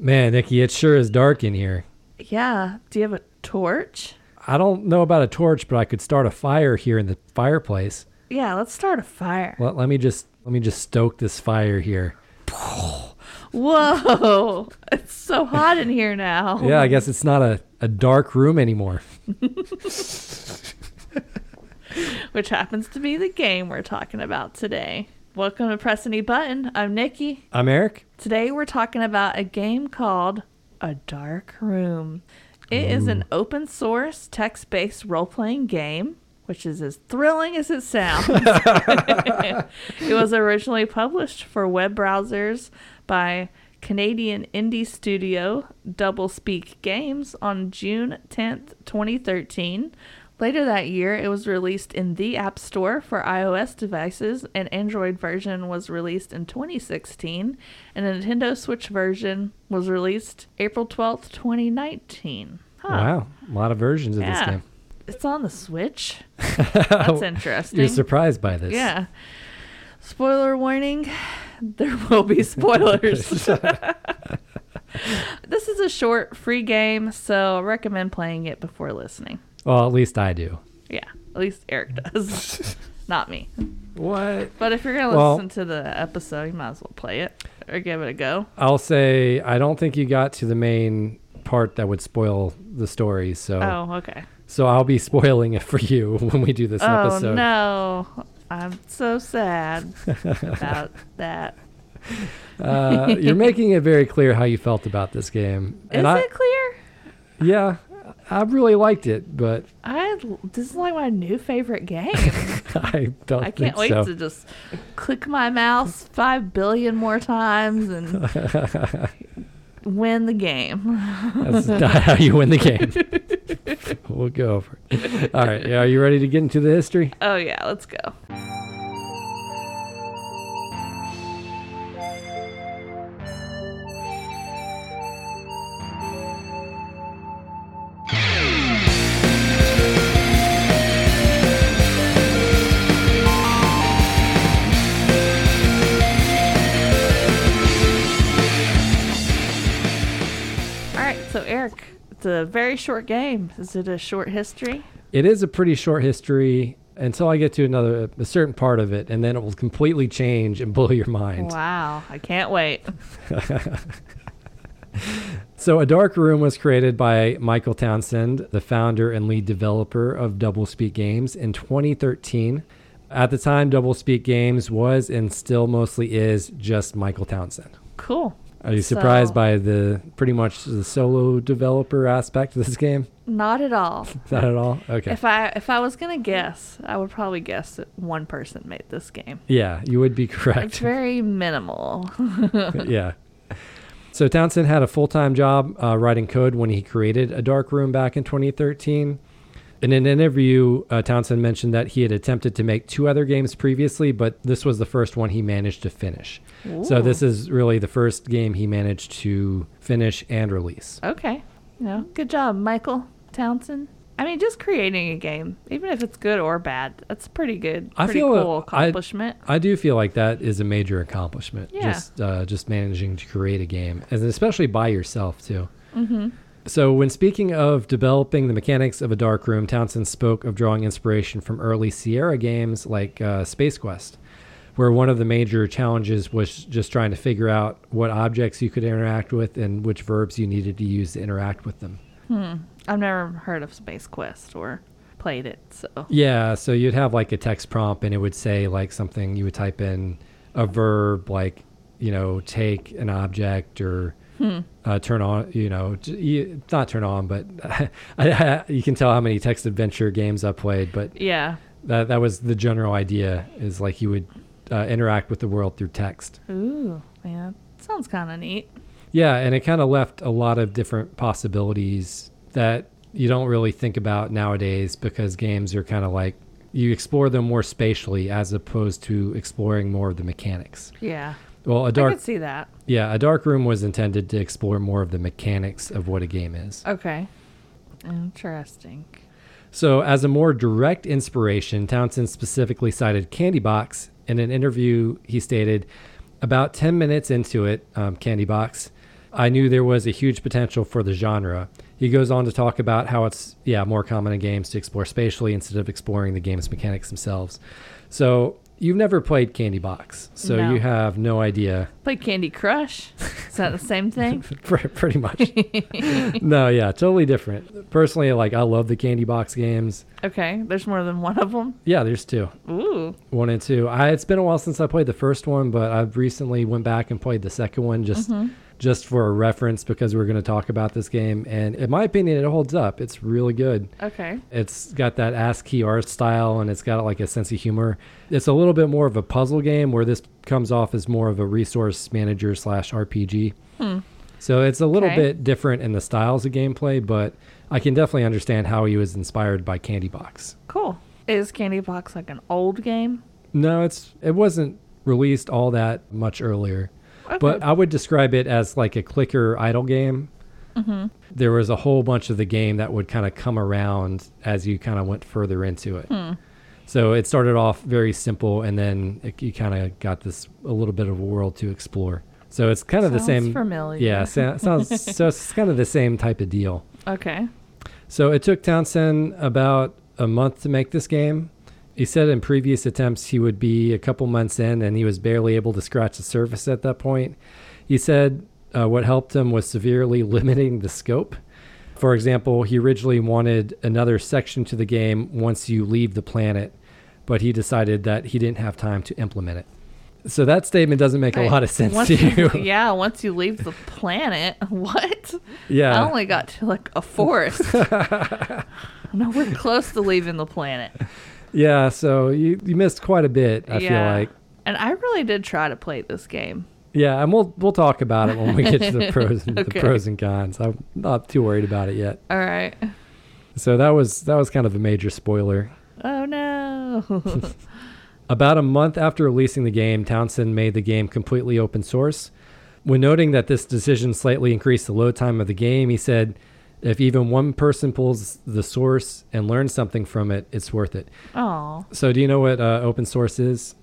Man, Nikki, it sure is dark in here. Yeah. Do you have a torch? I don't know about a torch, but I could start a fire here in the fireplace. Yeah, let's start a fire. Let me just stoke this fire here. Whoa. It's so hot in here now. Yeah, I guess it's not a dark room anymore. Which happens to be the game we're talking about today. Welcome to Press Any Button. I'm Nikki. I'm Eric. Today we're talking about a game called A Dark Room. It is an open source text-based role-playing game, which is as thrilling as it sounds. It was originally published for web browsers by Canadian indie studio Doublespeak Games on June 10th, 2013. Later that year, it was released in the App Store for iOS devices. An Android version was released in 2016, and a Nintendo Switch version was released April 12th, 2019. Huh. Wow, a lot of versions of this game. It's on the Switch. That's interesting. You're surprised by this. Yeah. Spoiler warning, there will be spoilers. This is a short, free game, so I recommend playing it before listening. Well, at least I do. Yeah, at least Eric does. Not me. What? But if you're going to listen to the episode, you might as well play it or give it a go. I'll say I don't think you got to the main part that would spoil the story. So. Oh, okay. So I'll be spoiling it for you when we do this episode. Oh, no. I'm so sad about that. You're making it very clear how you felt about this game. Is it clear? Yeah. I really liked it, but this is like my new favorite game. I can't wait to just click my mouse 5 billion more times and win the game. That's not how you win the game. We'll go over it. All right. Are you ready to get into the history? Oh, yeah. Let's go. So, Eric, it's a very short game. Is it a short history? It is a pretty short history until I get to a certain part of it, and then it will completely change and blow your mind. Wow. I can't wait. So, A Dark Room was created by Michael Townsend, the founder and lead developer of Doublespeak Games, in 2013. At the time, Doublespeak Games was and still mostly is just Michael Townsend. Cool. Are you surprised by pretty much the solo developer aspect of this game? Not at all. Not at all? Okay. If I was going to guess, I would probably guess that one person made this game. Yeah, you would be correct. It's very minimal. Yeah. So Townsend had a full-time job writing code when he created A Dark Room back in 2013. In an interview, Townsend mentioned that he had attempted to make 2 other games previously, but this was the first one he managed to finish. Ooh. So this is really the first game he managed to finish and release. Okay. Good job, Michael Townsend. I mean, just creating a game, even if it's good or bad, that's pretty good. Pretty cool accomplishment. I do feel like that is a major accomplishment. Yeah. Just managing to create a game, and especially by yourself, too. Mm-hmm. So when speaking of developing the mechanics of A Dark Room, Townsend spoke of drawing inspiration from early Sierra games like Space Quest, where one of the major challenges was just trying to figure out what objects you could interact with and which verbs you needed to use to interact with them. I've never heard of Space Quest or played it. So yeah, so you'd have like a text prompt and it would say like something, you would type in a verb like, take an object or turn on, not turn on, but you can tell how many text adventure games I played. But yeah, that was the general idea, is like you would interact with the world through text. Ooh, yeah, sounds kind of neat. Yeah, and it kind of left a lot of different possibilities that you don't really think about nowadays, because games are kind of like, you explore them more spatially as opposed to exploring more of the mechanics. Yeah. Well, I could see that. Yeah, A Dark Room was intended to explore more of the mechanics of what a game is. Okay. Interesting. So as a more direct inspiration, Townsend specifically cited Candy Box. In an interview, he stated, about 10 minutes into it, Candy Box, I knew there was a huge potential for the genre. He goes on to talk about how it's more common in games to explore spatially instead of exploring the game's mechanics themselves. So you've never played Candy Box, so No. you have no idea. Played Candy Crush. Is that the same thing? Pretty much. No, yeah, totally different. Personally, like, I love the Candy Box games. Okay, there's more than one of them. Yeah, there's 2. Ooh. 1 and 2. It's been a while since I played the first one, but I've recently went back and played the second one just for a reference because we're going to talk about this game. And in my opinion, it holds up. It's really good. Okay. It's got that ASCII art style, and it's got like a sense of humor. It's a little bit more of a puzzle game, where this comes off as more of a resource manager / RPG. So it's a little bit different in the styles of gameplay, but I can definitely understand how he was inspired by Candy Box. Cool. Is Candy Box like an old game? No, it wasn't released all that much earlier. Okay. But I would describe it as like a clicker idle game. There was a whole bunch of the game that would kind of come around as you kind of went further into it. So it started off very simple, and then you kind of got a little bit of a world to explore. So it's kind of the same. Familiar. Yeah, sounds so it's kind of the same type of deal. Okay. So it took Townsend about a month to make this game. He said in previous attempts he would be a couple months in, and he was barely able to scratch the surface at that point. He said what helped him was severely limiting the scope. For example, he originally wanted another section to the game once you leave the planet, but he decided that he didn't have time to implement it. So that statement doesn't make a lot of sense to you. Yeah, once you leave the planet. What? Yeah. I only got to like a forest. No, we're close to leaving the planet. Yeah, so you missed quite a bit, I feel like. And I really did try to play this game. Yeah, and we'll talk about it when we get to the pros and, Okay. the pros and cons. I'm not too worried about it yet. All right. So that was kind of a major spoiler. Oh no. About a month after releasing the game, Townsend made the game completely open source. When noting that this decision slightly increased the load time of the game, he said, if even one person pulls the source and learns something from it, it's worth it. Oh. So do you know what open source is?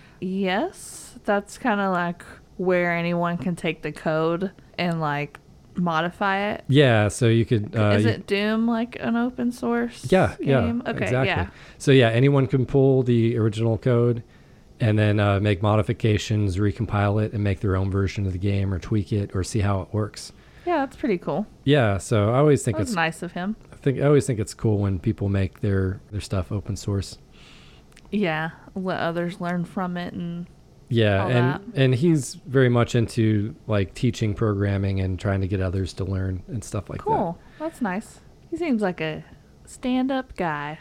Yes, that's kind of like where anyone can take the code and like modify it. Yeah, so you could... Is it Doom like an open source Yeah, game? yeah, Okay, exactly. yeah. So yeah, anyone can pull the original code and then make modifications, recompile it, and make their own version of the game or tweak it or see how it works. Yeah, that's pretty cool. Yeah, so I always think That was it's nice of him. I always think it's cool when people make their stuff open source. Yeah, let others learn from it and Yeah, all and he's very much into like teaching programming and trying to get others to learn and stuff like cool. That's nice. He seems like a stand-up guy.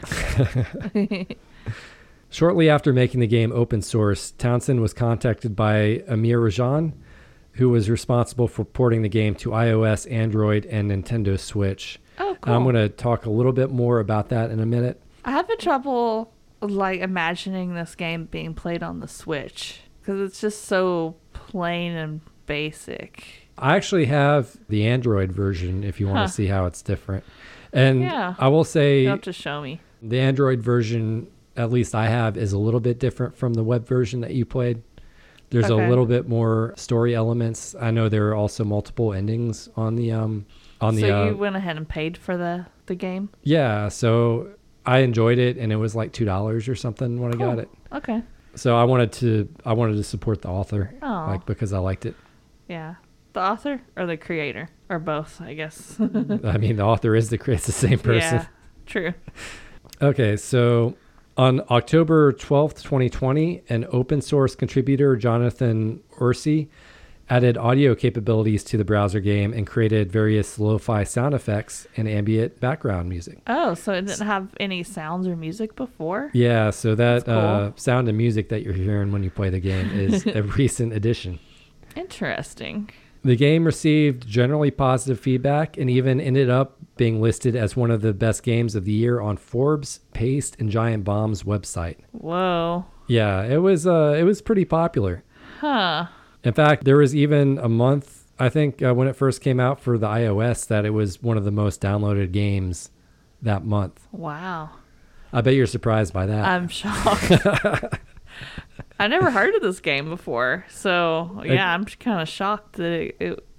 that. Shortly after making the game open source, Townsend was contacted by Amir Rajan, who was responsible for porting the game to iOS, Android, and Nintendo Switch. Oh, cool. I'm going to talk a little bit more about that in a minute. I have trouble like imagining this game being played on the Switch because it's just so plain and basic. I actually have the Android version if you want to see how it's different. And Yeah. I will say You'll have to show me. the Android version, at least I have, is a little bit different from the web version that you played. There's Okay. a little bit more story elements. I know there are also multiple endings on the So you went ahead and paid for the game? yeah, so I enjoyed it, and it was like $2 or something when I got Cool. it. Okay. So I wanted to support the author, Oh. like, because I liked it. Yeah. The author or the creator? Or both, I guess. I mean, the author is it's the same person. Yeah, true. Okay, so on October 12th, 2020, an open source contributor, Jonathan Ursey, added audio capabilities to the browser game and created various lo-fi sound effects and ambient background music. Oh, so it didn't have any sounds or music before? Yeah, so that That's cool. sound and music that you're hearing when you play the game is a recent addition. Interesting. The game received generally positive feedback and even ended up being listed as one of the best games of the year on Forbes, Paste, and Giant Bomb's website. Whoa. Yeah, it was pretty popular. Huh. In fact, there was even a month, I think, when it first came out for the iOS, that it was one of the most downloaded games that month. Wow. I bet you're surprised by that. I'm shocked. I never heard of this game before. So, yeah, I'm kind of shocked that it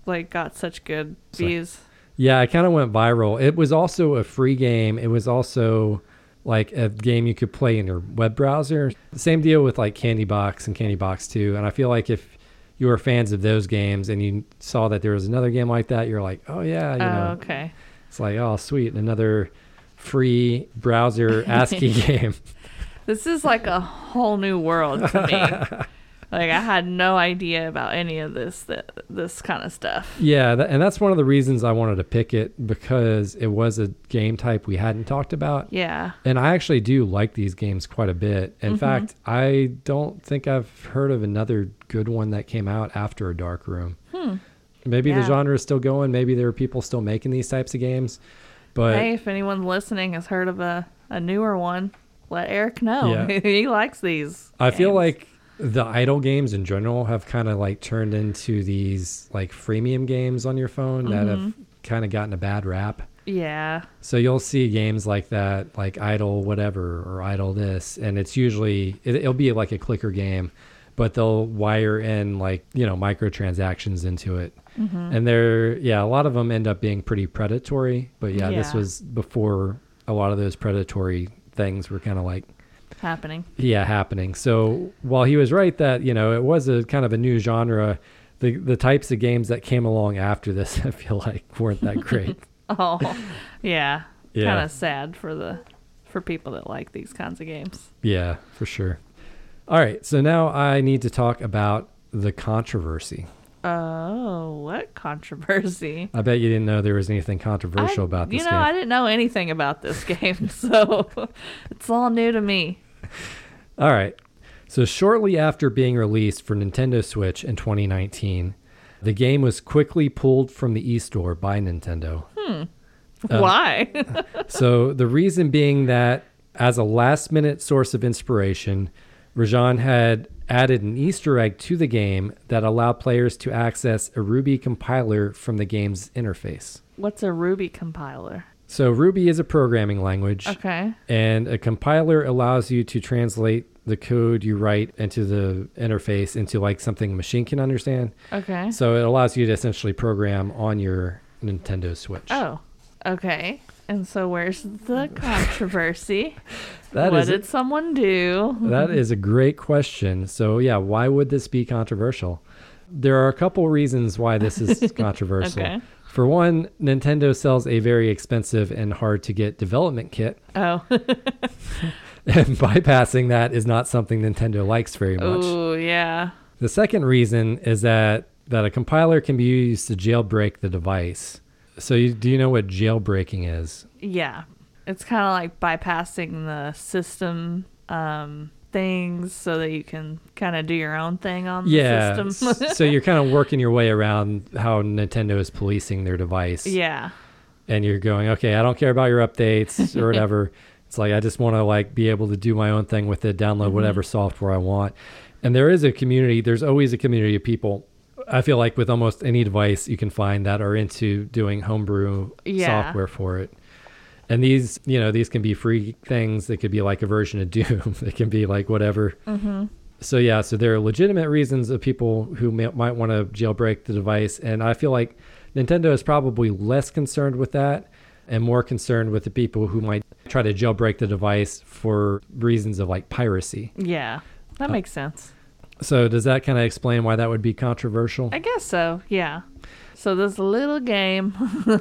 like got such good views. Yeah, it kind of went viral. It was also a free game. It was also like a game you could play in your web browser. The same deal with like Candy Box and Candy Box 2. And I feel like if you were fans of those games and you saw that there was another game like that, you're like, oh yeah, you know. Okay. It's like, oh sweet, another free browser ASCII game. This is like a whole new world to me. Like, I had no idea about any of this kind of stuff. Yeah, and that's one of the reasons I wanted to pick it, because it was a game type we hadn't talked about. Yeah. And I actually do like these games quite a bit. In fact, I don't think I've heard of another good one that came out after A Dark Room. Maybe the genre is still going. Maybe there are people still making these types of games. But hey, if anyone listening has heard of a newer one, let Eric know. Yeah. He likes these I feel games. like the idle games in general have kind of like turned into these like freemium games on your phone that have kind of gotten a bad rap. Yeah. So you'll see games like that, like Idle whatever or Idle this, and it's usually it'll be like a clicker game, but they'll wire in like, you know, microtransactions into it. And a lot of them end up being pretty predatory, but this was before a lot of those predatory things were kind of like happening. So while he was right that, you know, it was a kind of a new genre, the types of games that came along after this, I feel like weren't that great. Oh, yeah. Yeah. Kind of sad for people that like these kinds of games. Yeah, for sure. All right, so now I need to talk about the controversy. Oh, what controversy? I bet you didn't know there was anything controversial about this game. I didn't know anything about this game, so it's all new to me. All right. So shortly after being released for Nintendo Switch in 2019, the game was quickly pulled from the eStore by Nintendo. Why? So the reason being that as a last-minute source of inspiration, Rajan had added an Easter egg to the game that allowed players to access a Ruby compiler from the game's interface. What's a Ruby compiler? So Ruby is a programming language. Okay. And a compiler allows you to translate the code you write into the interface into like something a machine can understand. Okay. So it allows you to essentially program on your Nintendo Switch. Oh, okay. And so where's the controversy? What did someone do? That is a great question. So yeah, why would this be controversial? There are a couple reasons why this is controversial. Okay. For one, Nintendo sells a very expensive and hard to get development kit. Oh. And bypassing that is not something Nintendo likes very much. Oh, yeah. The second reason is that a compiler can be used to jailbreak the device. So do you know what jailbreaking is? Yeah. It's kind of like bypassing the system things so that you can kind of do your own thing on the system. So you're kind of working your way around how Nintendo is policing their device. Yeah. And you're going, okay, I don't care about your updates or whatever. It's like, I just want to like be able to do my own thing with it, download whatever software I want. And there is a community, there's always a community of people. I feel like with almost any device you can find that are into doing homebrew software for it. And these can be free things. They could be like a version of Doom. They can be like whatever. So so there are legitimate reasons of people who might want to jailbreak the device. And I feel like Nintendo is probably less concerned with that and more concerned with the people who might try to jailbreak the device for reasons of like piracy. Yeah, that makes sense. So does that kind of explain why that would be controversial? I guess so, yeah. So this little game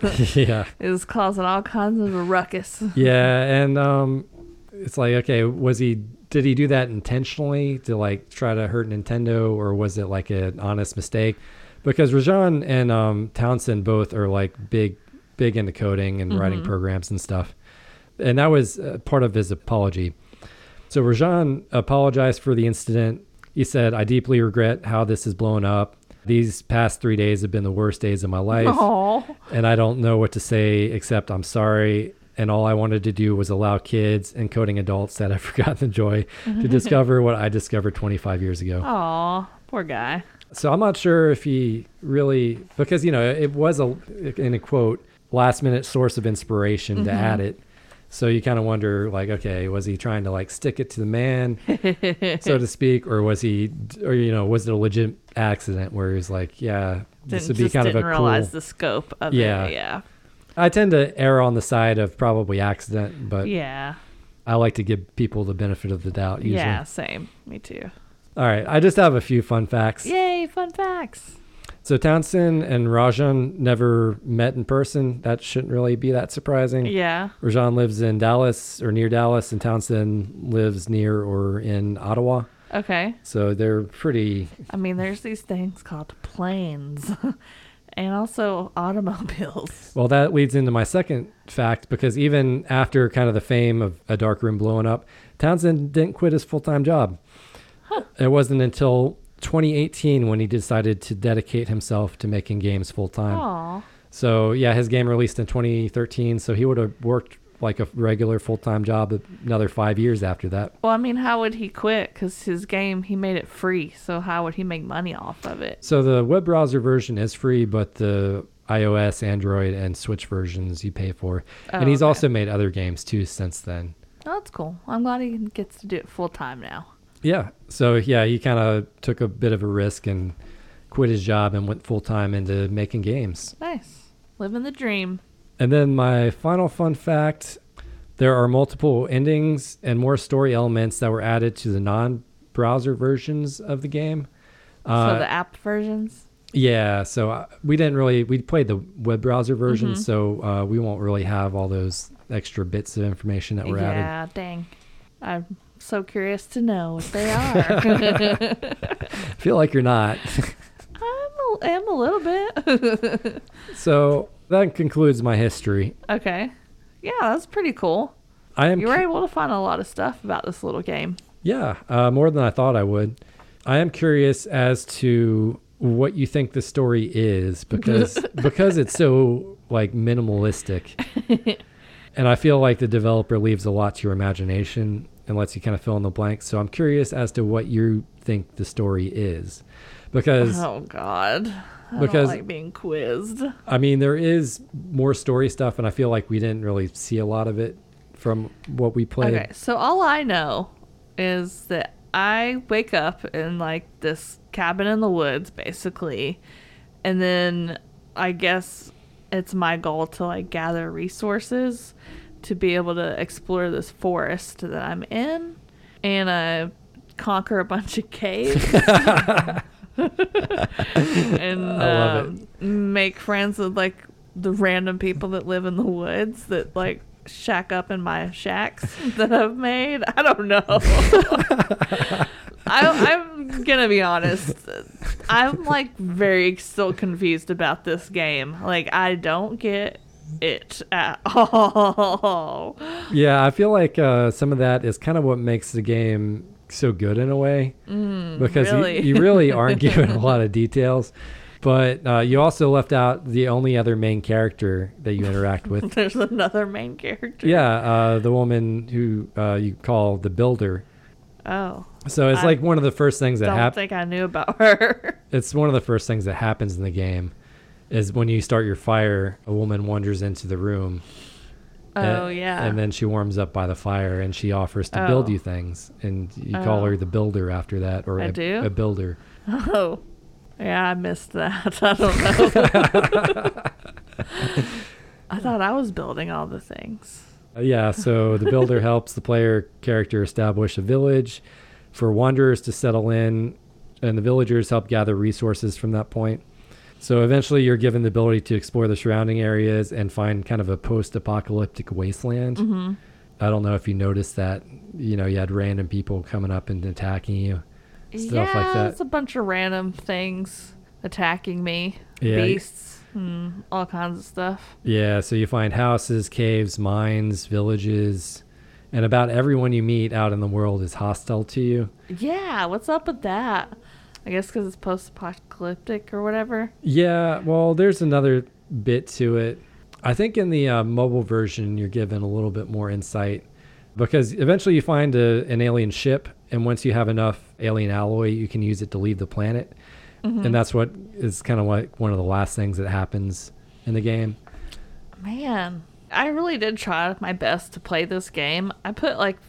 is causing all kinds of a ruckus. Yeah, and it's like, okay, did he do that intentionally to like try to hurt Nintendo, or was it like an honest mistake? Because Rajan and Townsend both are like big into coding and writing programs and stuff. And that was part of his apology. So Rajan apologized for the incident. He said, "I deeply regret how this has blown up. These past 3 days have been the worst days of my life. Aww. And I don't know what to say except I'm sorry. And all I wanted to do was allow kids and coding adults that have forgotten the joy to discover what I discovered 25 years ago." Aw, poor guy. So I'm not sure if he really, because, it was in a quote, last minute source of inspiration to add it. So you kind of wonder, like, okay, was he trying to like stick it to the man, so to speak, or was it a legit accident where he's like, yeah, this Didn't would be just kind of didn't a realize cool. the scope of Yeah. it. Yeah. I tend to err on the side of probably accident, but Yeah. I like to give people the benefit of the doubt usually. Yeah. Same. Me too. All right, I just have a few fun facts. Yay! Fun facts. So Townsend and Rajan never met in person. That shouldn't really be that surprising. Yeah. Rajan lives in Dallas or near Dallas, and Townsend lives near or in Ottawa. Okay. So they're pretty. I mean, there's these things called planes, and also automobiles. Well, that leads into my second fact, because even after kind of the fame of A Dark Room blowing up, Townsend didn't quit his full-time job. It wasn't until 2018 when he decided to dedicate himself to making games full-time. Aw. So yeah, his game released in 2013, so he would have worked like a regular full-time job another 5 years after that. Well, I mean, how would he quit? Because his game, he made it free. So how would he make money off of it? So the web browser version is free, but the iOS, Android, and Switch versions you pay for. Oh, And he's okay. also made other games too since then. Oh, that's cool. I'm glad he gets to do it full time now. Yeah. So yeah, he kind of took a bit of a risk and quit his job and went full-time into making games. Nice. Living the dream. And then my final fun fact, there are multiple endings and more story elements that were added to the non-browser versions of the game. So the app versions? Yeah, so we played the web browser version, so we won't really have all those extra bits of information that were added. Yeah, dang. I'm so curious to know what they are. I feel like you're not. I am a little bit. So that concludes my history. Okay. Yeah, that's pretty cool. You were able to find a lot of stuff about this little game. Yeah, more than I thought I would. I am curious as to what you think the story is because it's so like minimalistic. And I feel like the developer leaves a lot to your imagination and lets you kind of fill in the blanks. So I'm curious as to what you think the story is. Because Oh God. I Because- don't like being quizzed. I mean, there is more story stuff, and I feel like we didn't really see a lot of it from what we played. Okay, so all I know is that I wake up in like this cabin in the woods, basically, and then I guess it's my goal to like gather resources to be able to explore this forest that I'm in, and conquer a bunch of caves. And I love make friends with like the random people that live in the woods that like shack up in my shacks that I've made. I don't know. I'm gonna be honest. I'm like very still confused about this game. Like I don't get it at all. Yeah, I feel like some of that is kind of what makes the game so good in a way, because really? you really aren't given a lot of details, but you also left out the only other main character that you interact with. There's another main character. Yeah, the woman who you call the Builder. Oh. So it's I like one of the first things that Don't happens. think I knew about her. It's one of the first things that happens in the game is when you start your fire, a woman wanders into the room. Oh, yeah. And then she warms up by the fire and she offers to build you things. And you call her the Builder after that, or I do? a builder. Oh. Yeah, I missed that. I don't know. I thought I was building all the things. Yeah, so the Builder helps the player character establish a village for wanderers to settle in, and the villagers help gather resources from that point. So eventually you're given the ability to explore the surrounding areas and find kind of a post-apocalyptic wasteland. Mm-hmm. I don't know if you noticed that, you had random people coming up and attacking you, stuff like that. It's a bunch of random things attacking me. Yeah. Beasts, all kinds of stuff. Yeah, so you find houses, caves, mines, villages, and about everyone you meet out in the world is hostile to you. Yeah, what's up with that? I guess because it's post-apocalyptic or whatever. Yeah, well, there's another bit to it. I think in the mobile version, you're given a little bit more insight because eventually you find an alien ship, and once you have enough alien alloy, you can use it to leave the planet. Mm-hmm. And that's what is kind of like one of the last things that happens in the game. Man, I really did try my best to play this game. I put like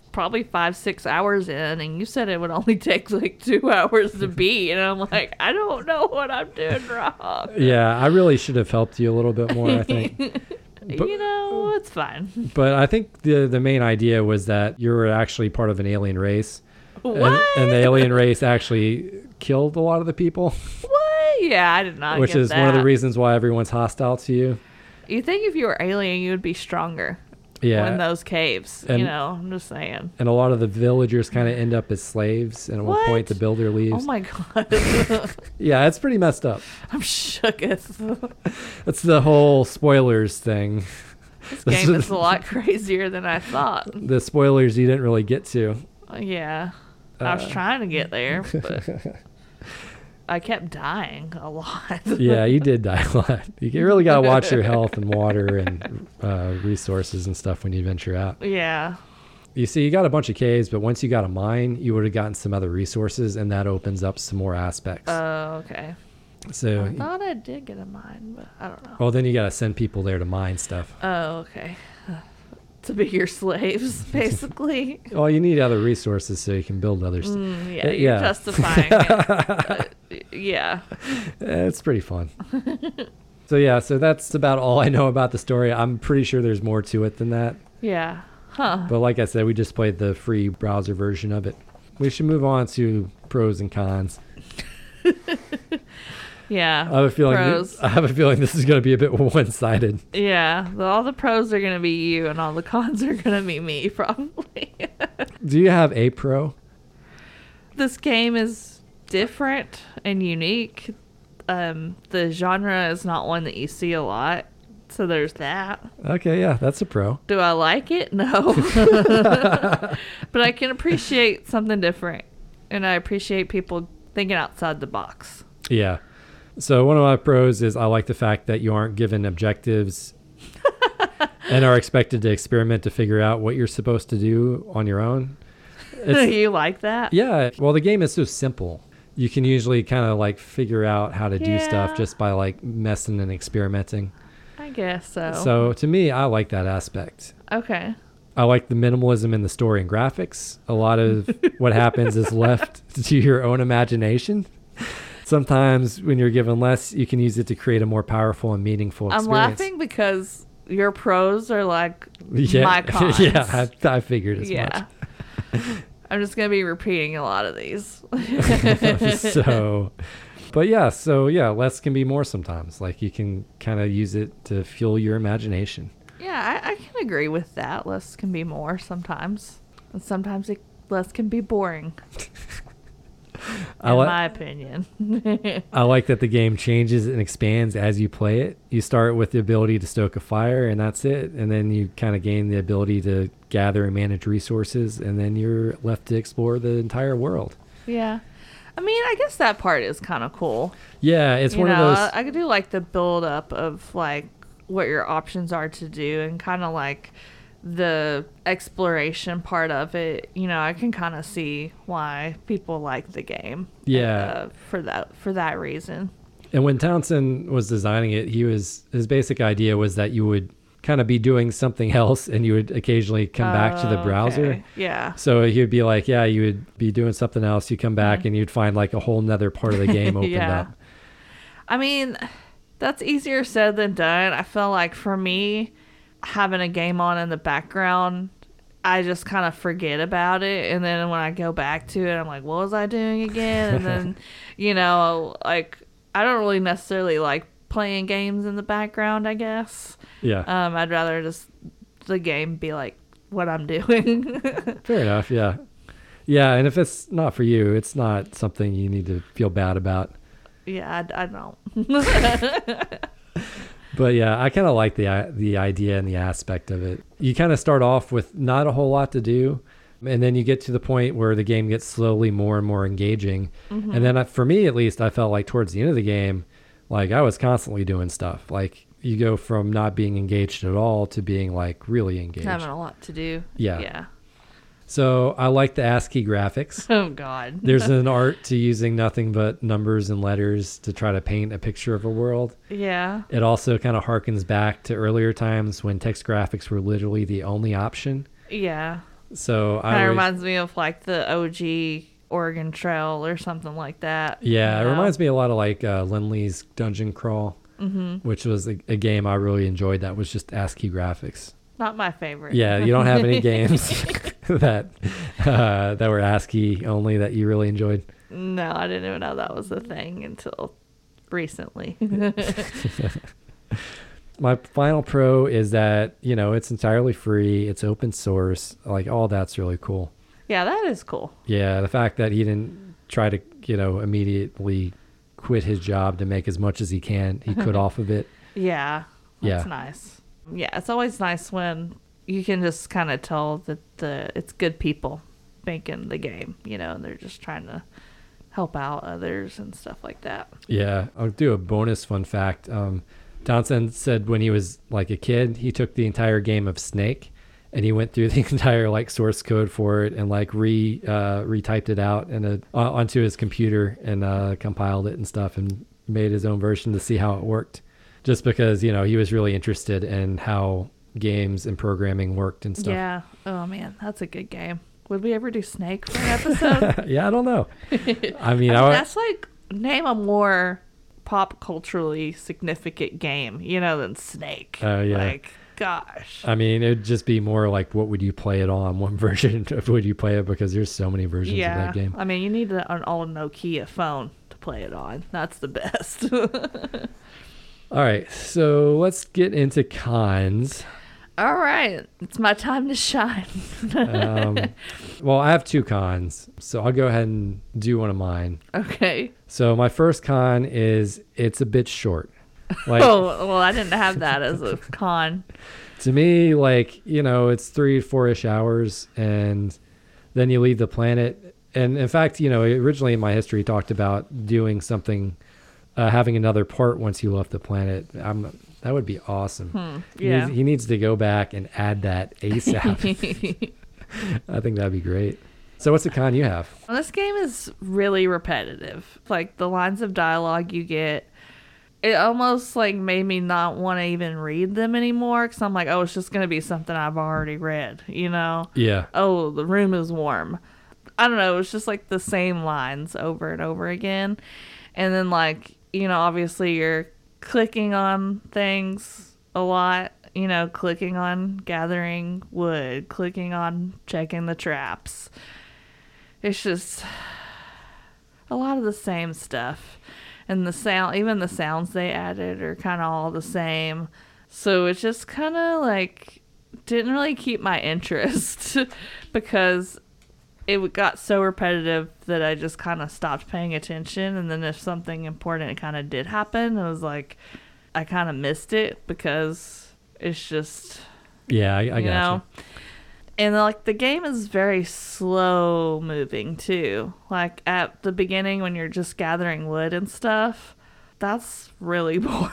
probably 5-6 hours in, and you said it would only take like 2 hours to beat, and I'm like, I don't know what I'm doing wrong. Yeah, I really should have helped you a little bit more, I think. But, It's fine. but I think the main idea was that you were actually part of an alien race. What? And the alien race actually killed a lot of the people. What? Yeah, I did not Which get is that. one of the reasons why everyone's hostile to you. You think if you were alien, you would be stronger Yeah. in those caves. And- I'm just saying. And a lot of the villagers kind of end up as slaves. And at one point, the builder leaves. Oh my God. Yeah, it's pretty messed up. I'm shooketh. That's the whole spoilers thing. This game is a lot crazier than I thought. The spoilers you didn't really get to. Yeah. I was trying to get there, but I kept dying a lot. Yeah, you did die a lot. You really got to watch your health and water and resources and stuff when you venture out. Yeah. You see, you got a bunch of caves, but once you got a mine, you would have gotten some other resources, and that opens up some more aspects. Oh, okay. So, I thought I did get a mine, but I don't know. well, then you got to send people there to mine stuff. Oh, okay. To be your slaves, basically. Well, you need other resources so you can build other stuff. Yeah, you're justifying it. Yeah. It's pretty fun. So that's about all I know about the story. I'm pretty sure there's more to it than that. Yeah. Huh. But like I said, we just played the free browser version of it. We should move on to pros and cons. Yeah. I have a feeling. Pros. I have a feeling this is going to be a bit one-sided. Yeah. All the pros are going to be you, and all the cons are going to be me, probably. Do you have a pro? This game is different and unique. The genre is not one that you see a lot. So there's that. Okay, yeah, that's a pro. Do I like it? No. But I can appreciate something different. And I appreciate people thinking outside the box. Yeah. So one of my pros is I like the fact that you aren't given objectives and are expected to experiment to figure out what you're supposed to do on your own. You like that? Yeah. Well, the game is so simple. You can usually kind of like figure out how to do stuff just by like messing and experimenting. I guess so. So to me, I like that aspect. Okay. I like the minimalism in the story and graphics. A lot of what happens is left to your own imagination. Sometimes when you're given less, you can use it to create a more powerful and meaningful experience. I'm laughing because your pros are like my cons. Yeah, I figured as much. I'm just going to be repeating a lot of these. But yeah, less can be more sometimes. Like you can kind of use it to fuel your imagination. Yeah, I can agree with that. Less can be more sometimes. And sometimes less can be boring. In my opinion. I like that the game changes and expands as you play it. You start with the ability to stoke a fire, and that's it. And then you kind of gain the ability to gather and manage resources, and then you're left to explore the entire world. Yeah. I mean, I guess that part is kind of cool. Yeah, it's one of those. I could do like the build up of like what your options are to do and kind of like the exploration part of it. I can kind of see why people like the game. Yeah. For that reason. And when Townsend was designing it, his basic idea was that you would kind of be doing something else and you would occasionally come back to the browser. Okay. Yeah. So he would be like, yeah, you would be doing something else. You come back and you'd find like a whole nother part of the game opened up. I mean, that's easier said than done. I feel like for me, having a game on in the background, I just kind of forget about it. And then when I go back to it, I'm like, what was I doing again? And then, like, I don't really necessarily like playing games in the background, I guess. Yeah. I'd rather just the game be like what I'm doing. Fair enough. Yeah. Yeah. And if it's not for you, it's not something you need to feel bad about. Yeah, I don't. But yeah, I kind of like the idea and the aspect of it. You kind of start off with not a whole lot to do, and then you get to the point where the game gets slowly more and more engaging. Mm-hmm. And then for me, at least, I felt like towards the end of the game, like I was constantly doing stuff. Like you go from not being engaged at all to being like really engaged. Having a lot to do. Yeah. Yeah. So I like the ASCII graphics. Oh, God. There's an art to using nothing but numbers and letters to try to paint a picture of a world. Yeah. It also kind of harkens back to earlier times when text graphics were literally the only option. Yeah. So Kind of reminds me of like the OG Oregon Trail or something like that. Yeah, it reminds me a lot of like Lindley's Dungeon Crawl, which was a game I really enjoyed. That was just ASCII graphics. Not my favorite. Yeah, you don't have any games that were ASCII only that you really enjoyed? No, I didn't even know that was a thing until recently. My final pro is that, it's entirely free. It's open source. Like, all that's really cool. Yeah, that is cool. Yeah, the fact that he didn't try to, immediately quit his job to make as much as he could off of it. Yeah, that's nice. Yeah, it's always nice when you can just kind of tell that it's good people making the game, and they're just trying to help out others and stuff like that. Yeah, I'll do a bonus fun fact. Townsend said when he was like a kid, he took the entire game of Snake and he went through the entire like source code for it and like retyped it out and onto his computer and compiled it and stuff and made his own version to see how it worked. Just because, he was really interested in how games and programming worked and stuff. Yeah. Oh man, that's a good game. Would we ever do Snake for an episode? Yeah, I don't know. I mean, that's like, name a more pop culturally significant game, than Snake. Oh, yeah. Like, gosh. I mean, it'd just be more like, what would you play it on? What version would you play it? Because there's so many versions of that game. I mean, you need an old Nokia phone to play it on. That's the best. All right, so let's get into cons. All right, it's my time to shine. Well, I have 2 cons, so I'll go ahead and do one of mine. Okay. So my first con is it's a bit short. Like, oh, well, I didn't have that as a con. To me, like, it's 3 to 4-ish hours, and then you leave the planet. And in fact, originally in my history talked about doing something, having another part once you left the planet. That would be awesome. Yeah. He needs to go back and add that ASAP. I think that'd be great. So what's the con you have? Well, this game is really repetitive. Like, the lines of dialogue you get, it almost like made me not want to even read them anymore, because I'm like, oh, it's just going to be something I've already read, Yeah. Oh, the room is warm. I don't know. It's just like the same lines over and over again. And then, like, obviously you're clicking on things a lot, clicking on gathering wood, clicking on checking the traps. It's just a lot of the same stuff. And even the sounds they added are kind of all the same. So it just kind of like didn't really keep my interest because it got so repetitive that I just kind of stopped paying attention. And then if something important kind of did happen, it was like I kind of missed it because it's just... Yeah, I got you. And like the game is very slow moving too. Like at the beginning when you're just gathering wood and stuff, that's really boring.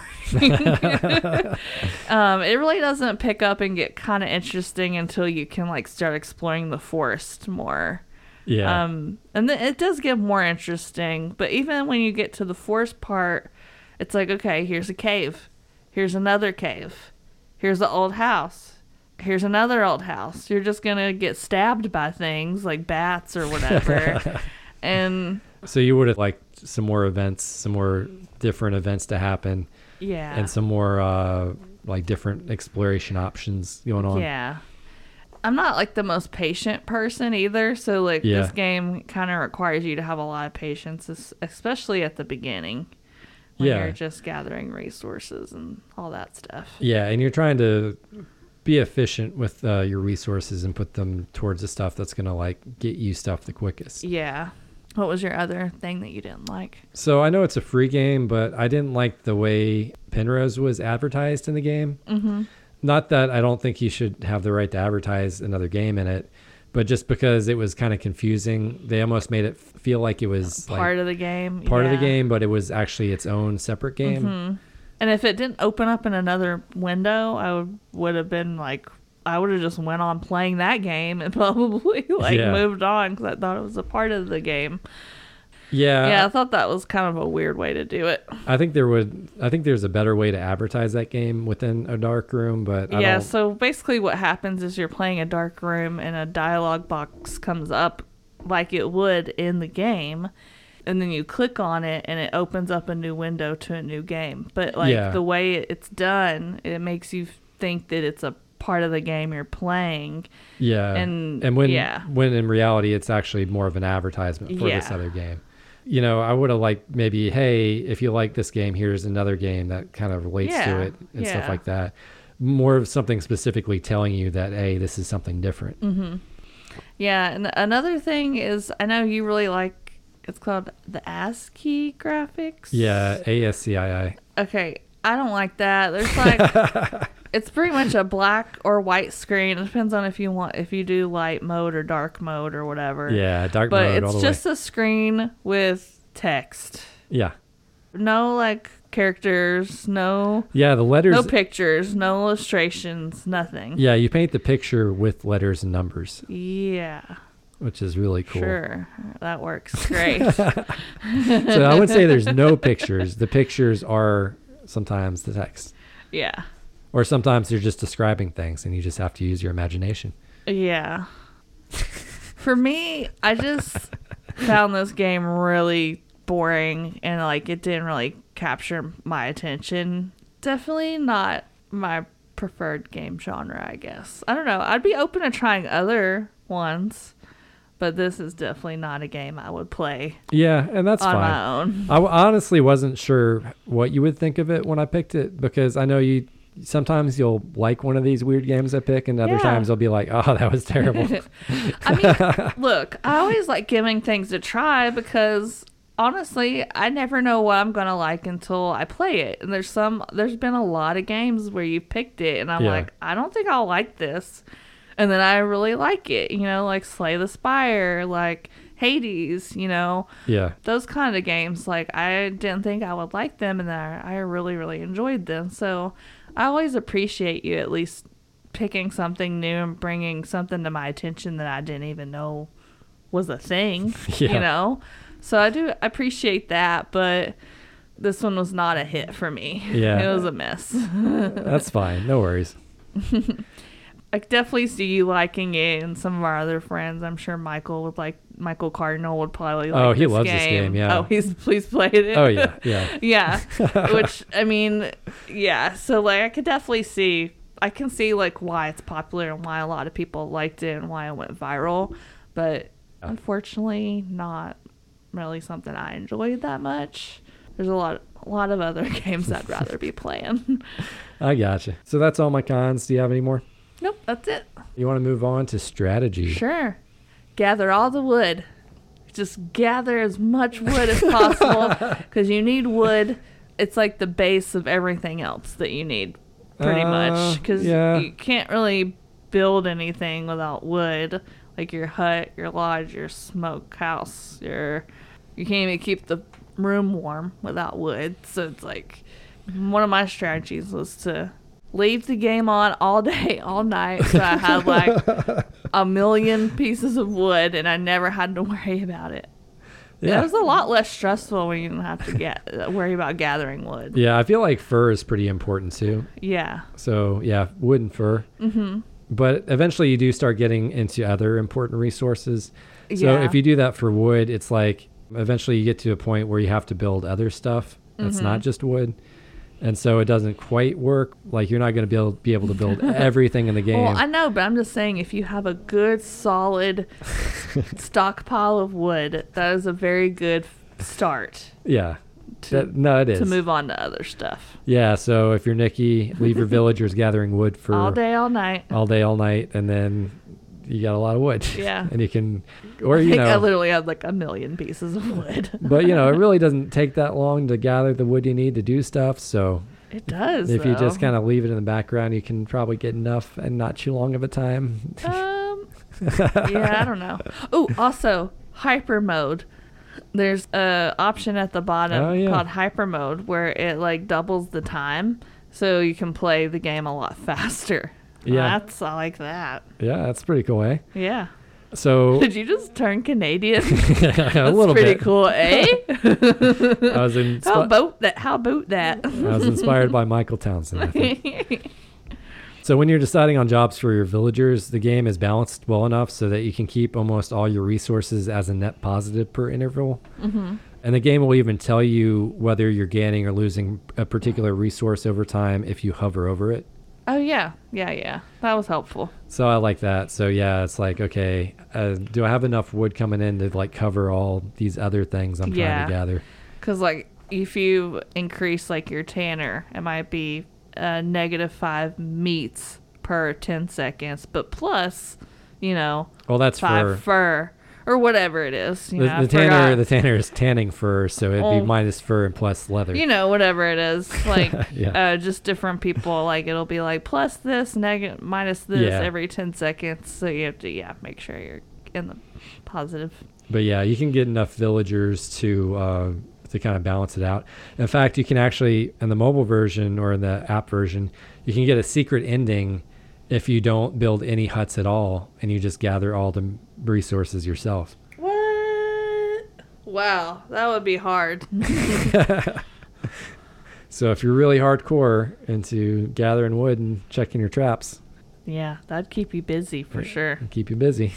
It really doesn't pick up and get kind of interesting until you can like start exploring the forest more. Yeah. And then it does get more interesting, but even when you get to the forest part, it's like, okay, here's a cave. Here's another cave. Here's an old house. Here's another old house. You're just going to get stabbed by things like bats or whatever. And so you would have liked some more events, some more different events to happen. Yeah. And some more like different exploration options going on. Yeah. I'm not like the most patient person either. So like this game kind of requires you to have a lot of patience, especially at the beginning. When you're just gathering resources and all that stuff. Yeah, and you're trying to be efficient with your resources and put them towards the stuff that's going to like get you stuff the quickest. Yeah. What was your other thing that you didn't like? So I know it's a free game, but I didn't like the way Penrose was advertised in the game. Mm-hmm. Not that I don't think he should have the right to advertise another game in it, but just because it was kind of confusing, they almost made it feel like it was part of the game. Part of the game, but it was actually its own separate game. Mm-hmm. And if it didn't open up in another window, I would have been like, I would have just went on playing that game and probably moved on because I thought it was a part of the game. Yeah, I thought that was kind of a weird way to do it. I think there's a better way to advertise that game within a dark room, but I don't... So basically what happens is you're playing a dark room and a dialogue box comes up like it would in the game, and then you click on it and it opens up a new window to a new game. But the way it's done, it makes you think that it's a part of the game you're playing. Yeah. And when in reality it's actually more of an advertisement for this other game. You know, I would have liked maybe, hey, if you like this game, here's another game that kind of relates to it and stuff like that. More of something specifically telling you that, hey, this is something different. Mm-hmm. Yeah, and another thing is, I know you really like, it's called the ASCII graphics. Yeah, ASCII. Okay, I don't like that. There's like, it's pretty much a black or white screen. It depends on if you do light mode or dark mode or whatever. Yeah, dark mode all the way. But it's just a screen with text. Yeah. No like characters, the letters, no pictures, no illustrations, nothing. Yeah, you paint the picture with letters and numbers. Yeah. Which is really cool. Sure, that works great. So I would say there's no pictures. The pictures are sometimes the text. Yeah. Or sometimes they're just describing things and you just have to use your imagination. Yeah. For me, I just found this game really boring and like it didn't really capture my attention. Definitely not my preferred game genre, I guess. I don't know. I'd be open to trying other ones, but this is definitely not a game I would play. Yeah, and that's on fine. My own. I honestly wasn't sure what you would think of it when I picked it, because I know sometimes you'll like one of these weird games I pick, and other times you'll be like, oh, that was terrible. I mean, look, I always like giving things a try because honestly, I never know what I'm going to like until I play it. And there's been a lot of games where you picked it and I'm like, I don't think I'll like this. And then I really like it, like Slay the Spire, like Hades, Yeah. Those kind of games, like I didn't think I would like them, and I really, really enjoyed them. So I always appreciate you at least picking something new and bringing something to my attention that I didn't even know was a thing, So I do appreciate that, but this one was not a hit for me. Yeah. It was a miss. That's fine. No worries. I definitely see you liking it, and some of our other friends. I'm sure Michael Cardinal would probably like. Oh, he loves this game. Yeah. Oh, he's played it. Oh yeah. Yeah. Which I mean, yeah. So like, I can see like why it's popular and why a lot of people liked it and why it went viral, but unfortunately, not really something I enjoyed that much. There's a lot of other games I'd rather be playing. I gotcha. So that's all my cons. Do you have any more? Nope, that's it. You want to move on to strategy? Sure. Gather all the wood. Just gather as much wood as possible because you need wood. It's like the base of everything else that you need, pretty much. Because you can't really build anything without wood. Like your hut, your lodge, your smokehouse, you can't even keep the room warm without wood. So it's like one of my strategies was to leave the game on all day, all night. So I had like a million pieces of wood and I never had to worry about it. Yeah. It was a lot less stressful when you didn't have to worry about gathering wood. Yeah, I feel like fur is pretty important too. Yeah. So yeah, wood and fur. Mm-hmm. But eventually you do start getting into other important resources. So if you do that for wood, it's like eventually you get to a point where you have to build other stuff that's not just wood. And so it doesn't quite work. Like you're not going to be able to build everything in the game. Well, I know, but I'm just saying if you have a good, solid stockpile of wood, that is a very good start. Yeah. It is. To move on to other stuff. Yeah, so if you're Nikki, leave your villagers gathering wood for... all day, all night. All day, all night, and then you got a lot of wood. Yeah. And you can... I literally had like a million pieces of wood. But, it really doesn't take that long to gather the wood you need to do stuff, so... It does, If you just kind of leave it in the background, you can probably get enough and not too long of a time. Yeah, I don't know. Oh, also, hyper mode. There's a option at the bottom called hyper mode where it like doubles the time so you can play the game a lot faster. Yeah. I like that. Yeah, that's pretty cool, eh? Yeah. So Did you just turn Canadian? a That's little pretty bit. cool, eh? I was How about that? How about that? I was inspired by Michael Townsend, I think. So when you're deciding on jobs for your villagers, the game is balanced well enough so that you can keep almost all your resources as a net positive per interval. Mm-hmm. And the game will even tell you whether you're gaining or losing a particular resource over time if you hover over it. Oh, yeah. Yeah. That was helpful. So I like that. So yeah, it's like, okay, do I have enough wood coming in to like cover all these other things I'm trying to gather? Because, like, if you increase, like, your tanner, it might be -5 meats per 10 seconds, but plus, Well, that's 5 fur or whatever it is. You know, the tanner is tanning fur, so it'd be minus fur and plus leather. Whatever it is, like Yeah. just different people. Like it'll be like plus this, minus this every 10 seconds. So you have to make sure you're in the positive. But yeah, you can get enough villagers to kind of balance it out. In fact, you can actually, in the mobile version or in the app version, you can get a secret ending if you don't build any huts at all and you just gather all the resources yourself. What? Wow, that would be hard. So if you're really hardcore into gathering wood and checking your traps, yeah, that'd keep you busy for sure. Keep you busy.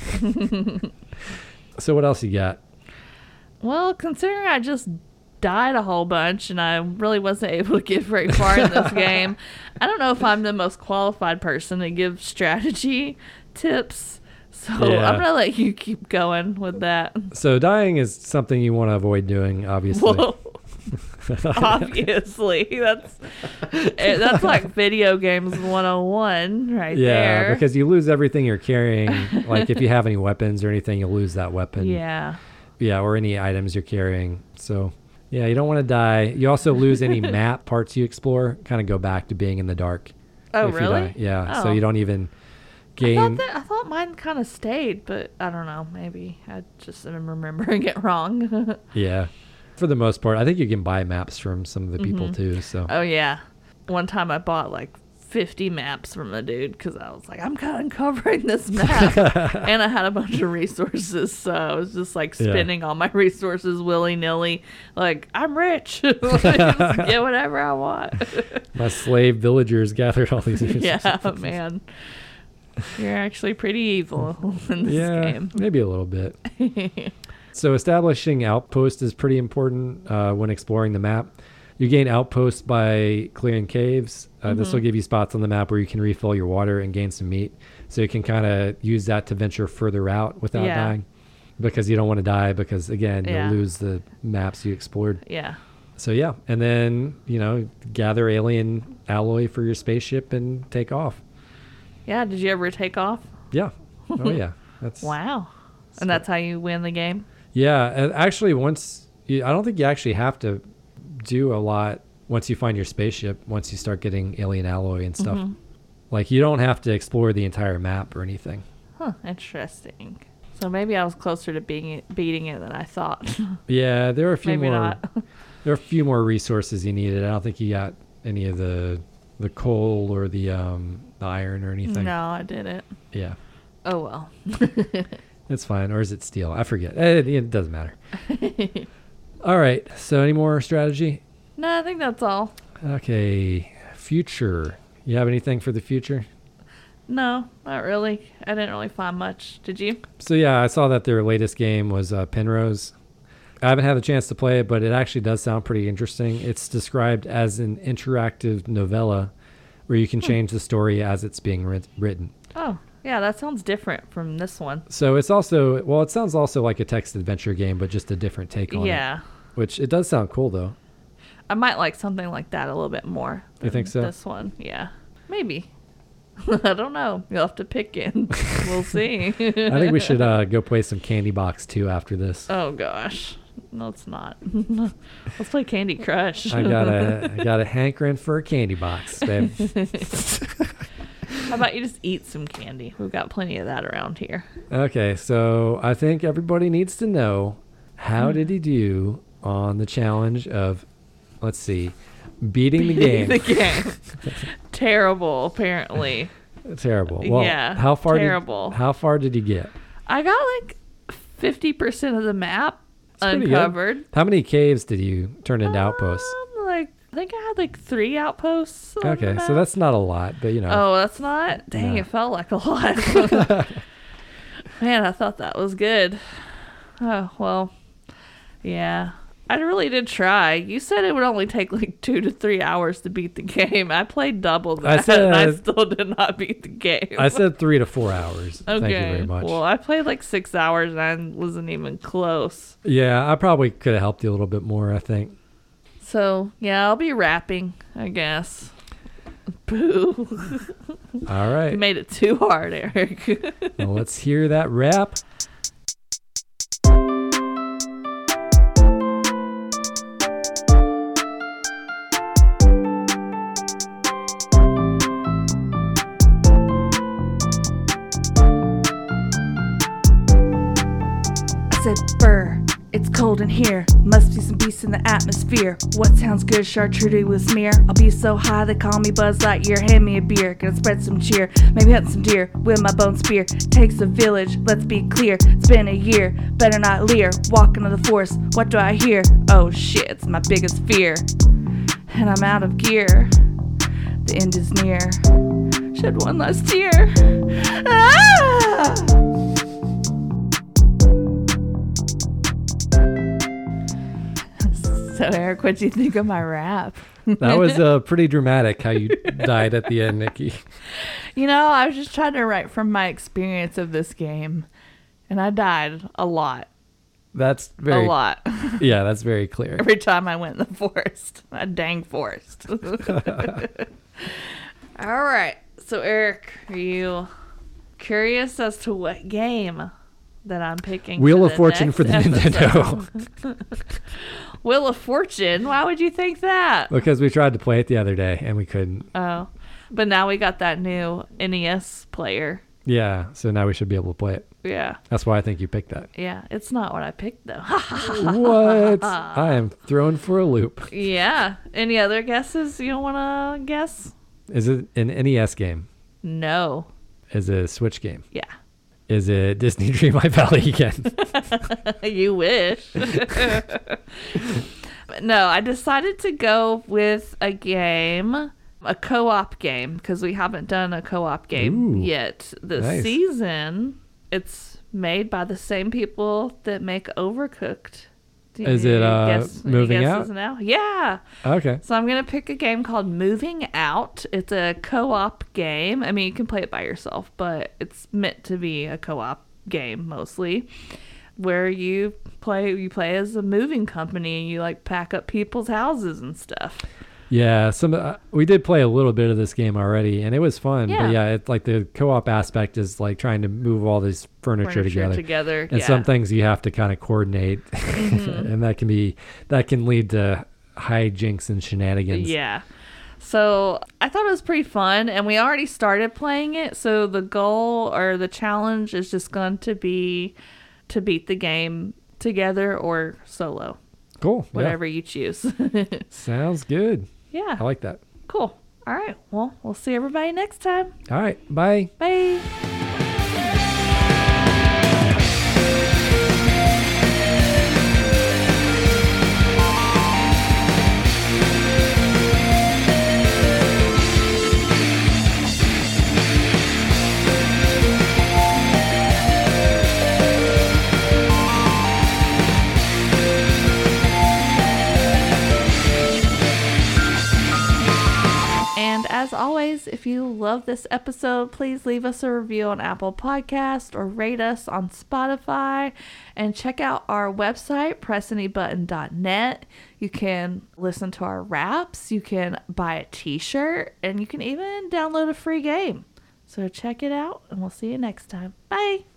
So what else you got? Well, considering I just died a whole bunch and I really wasn't able to get very far in this game, I don't know if I'm the most qualified person to give strategy tips. So I'm going to let you keep going with that. So dying is something you want to avoid doing, obviously. Whoa. Obviously. That's like video games 101 right there. Yeah, because you lose everything you're carrying. Like if you have any weapons or anything, you'll lose that weapon. Yeah. Yeah, or any items you're carrying. So yeah, you don't want to die. You also lose any map parts you explore, kind of go back to being in the dark. Oh, really? Yeah, so you don't even gain. I thought mine kind of stayed, but I don't know. Maybe I just am remembering it wrong. Yeah. For the most part, I think you can buy maps from some of the people too. So. Oh, yeah. One time I bought like 50 maps from the dude because I was like, I'm kind of uncovering this map. And I had a bunch of resources. So I was just like spending all my resources willy-nilly. Like, I'm rich. Just get whatever I want. My slave villagers gathered all these resources. Yeah, man. You're actually pretty evil in this game. Maybe a little bit. So establishing outposts is pretty important when exploring the map. You gain outposts by clearing caves. This will give you spots on the map where you can refill your water and gain some meat. So you can kind of use that to venture further out without dying. Because you don't want to die because, again, you'll lose the maps you explored. Yeah. So, yeah. And then, gather alien alloy for your spaceship and take off. Yeah. Did you ever take off? Yeah. Oh, yeah. Wow. And that's how you win the game? Yeah. Actually, I don't think you actually have to do a lot once you find your spaceship, once you start getting alien alloy and stuff. Like, you don't have to explore the entire map or anything. Huh. Interesting. So maybe I was closer to beating it than I thought. Yeah, there are a few maybe more. Not. There are a few more resources you needed. I don't think you got any of the coal or the iron or anything. No, I didn't. Yeah. Oh, well. It's fine. Or is it steel? I forget. It doesn't matter. All right. So any more strategy? No, I think that's all. Okay. Future. You have anything for the future? No, not really. I didn't really find much. Did you? So yeah, I saw that their latest game was Penrose. I haven't had a chance to play it, but it actually does sound pretty interesting. It's described as an interactive novella where you can change the story as it's being written. Oh, yeah, that sounds different from this one. So it's also, it sounds also like a text adventure game, but just a different take on it. Yeah. Which it does sound cool, though. I might like something like that a little bit more. You think so? This one, yeah. Maybe. I don't know. You'll have to pick it. We'll see. I think we should go play some Candy Box 2 after this. Oh, gosh. No, it's not. Let's play Candy Crush. I got a hankering for a candy box, babe. How about you just eat some candy? We've got plenty of that around here. Okay, so I think everybody needs to know, how did he do on the challenge of, let's see, beating the game? The game. Terrible, apparently. Terrible. Well, yeah, how far terrible. How far did he get? I got like 50% of the map That's pretty good. uncovered. How many caves did you turn into outposts? Like I think I had like 3 outposts. On the Okay, so map. that's not a lot, but you know. Oh, that's not? Dang, No. it felt like a lot. Man, I thought that was good. Oh, well, yeah. I really did try. You said it would only take like 2 to 3 hours to beat the game. I played double that, and I still did not beat the game. I said 3 to 4 hours. Okay. Thank you very much. Well, I played like 6 hours and I wasn't even close. Yeah, I probably could have helped you a little bit more, I think. So, yeah, I'll be rapping, I guess. Boo. All right. You made it too hard, Eric. Well, let's hear that rap. I said, brr, it's cold in here. Must be some beasts in the atmosphere. What sounds good, charcuterie with smear? I'll be so high they call me Buzz Lightyear. Hand me a beer, gonna spread some cheer. Maybe hunt some deer with my bone spear. Takes a village, let's be clear. It's been a year, better not leer. Walking to the force, what do I hear? Oh shit, it's my biggest fear. And I'm out of gear. The end is near. Shed one last tear. Ah! So, Eric, what'd you think of my rap? That was pretty dramatic how you died at the end, Nikki. You know, I was just trying to write from my experience of this game, and I died a lot. That's very... A lot. Yeah, that's very clear. Every time I went in the forest. A dang forest. All right. So, Eric, are you curious as to what game that I'm picking? Wheel for of the Fortune next for the episode? Nintendo. Wheel of Fortune? Why would you think that? Because we tried to play it the other day and we couldn't. Oh. But now we got that new NES player. Yeah, so now we should be able to play it. Yeah. That's why I think you picked that. Yeah. It's not what I picked, though. What? I am thrown for a loop. Yeah. Any other guesses you want to guess? Is it an NES game? No. Is it a Switch game? Yeah. Is it Disney Dreamlight Valley again? You wish. No, I decided to go with a game, a co-op game, because we haven't done a co-op game yet this nice. season. It's made by the same people that make Overcooked. Is it Moving Out? Now? Yeah. Okay. So I'm going to pick a game called Moving Out. It's a co-op game. I mean, you can play it by yourself, but it's meant to be a co-op game mostly, where you play as a moving company and you like pack up people's houses and stuff. Yeah, we did play a little bit of this game already, and it was fun. Yeah. But yeah, it's like the co-op aspect is like trying to move all this furniture together. And yeah. some things you have to kind of coordinate, and that can lead to hijinks and shenanigans. Yeah. So I thought it was pretty fun, and we already started playing it. So the goal or the challenge is just going to be to beat the game together or solo. Cool. Whatever you choose. Sounds good. Yeah. I like that. Cool. All right. Well, we'll see everybody next time. All right. Bye. Bye. As always, if you love this episode, please leave us a review on Apple Podcast or rate us on Spotify, and check out our website, pressanybutton.net. You can listen to our raps, you can buy a t-shirt, and you can even download a free game. So check it out, and we'll see you next time. Bye!